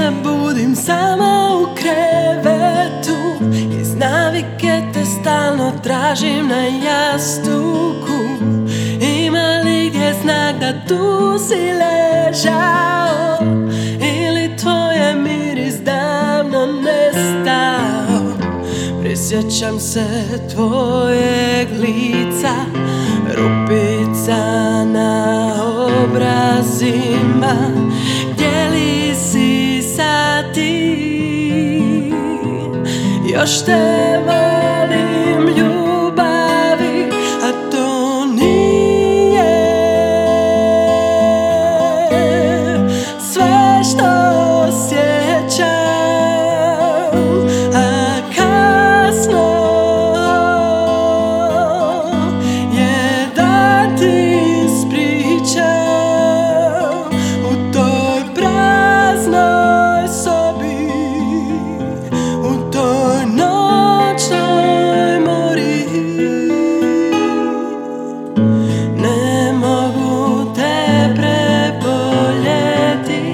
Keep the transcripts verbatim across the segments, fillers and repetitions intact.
se budim sama u krevetu, iz navike te stalno tražim na jastuku. Ima li gdje znak da tu si ležao, ili tvoje miris davno nestao? Prisjećam se tvojeg lica, rupica na obrazima. Gdje li si sad ti? Još te volim ljubavi, a to nije sve što osjećam. A kasno je da ti ispričam u toj praznoj sobi, u toj noćnoj mori. Ne mogu te preboljeti.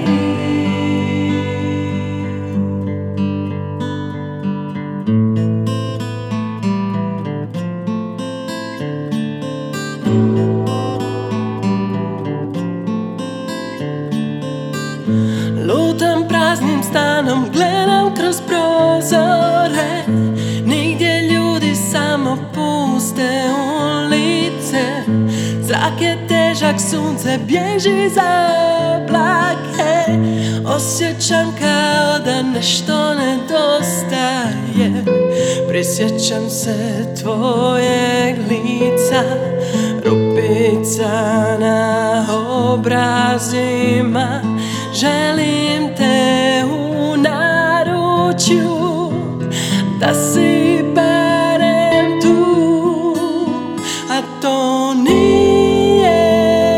Lutam praznim stanom, gledam kroz prozore. Nigdje ljudi, samo puste ulice. Zrak je težak, sunce bježi za oblake. Osjećam kao da nešto nedostaje. Prisjećam se tvojeg lica, rupica na obrazima. Želim te u naručju, da si barem tu, a to nije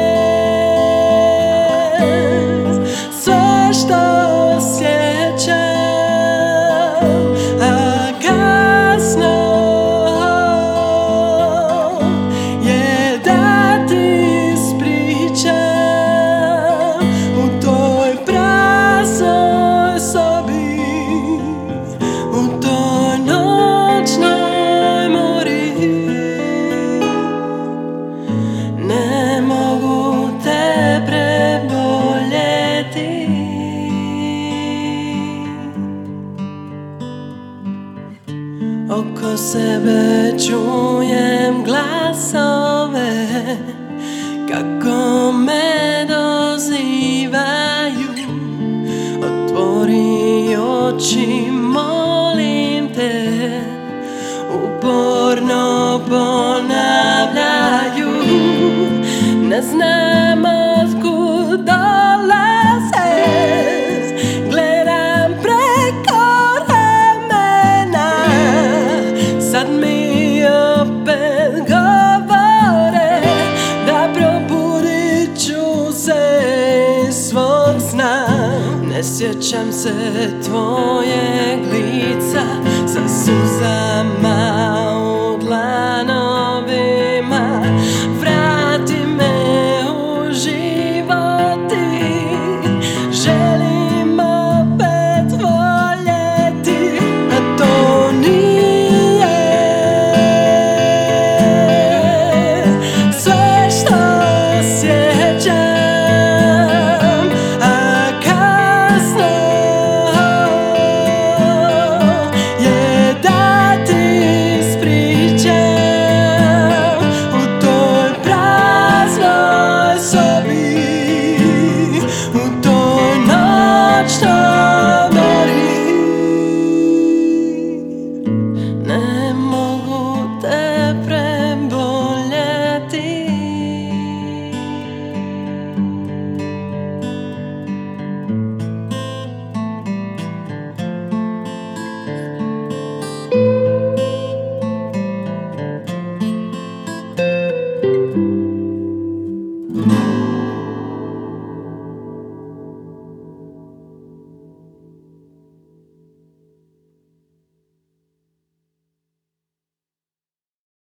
sve što osjećam. A kasno je da ti ispričam u toj praznoj sobi, u toj noćnoj mori. Ne mogu te preboljeti. Oko sebe čujem glasove, kako me dozivaju. Otvori oči, molim te, uporno ponavljaju. Ne znam otkud dolaze, gledam preko ramena. Sad mi opet govore da probudit ću se iz svog sna. Ne sjećam se tvoje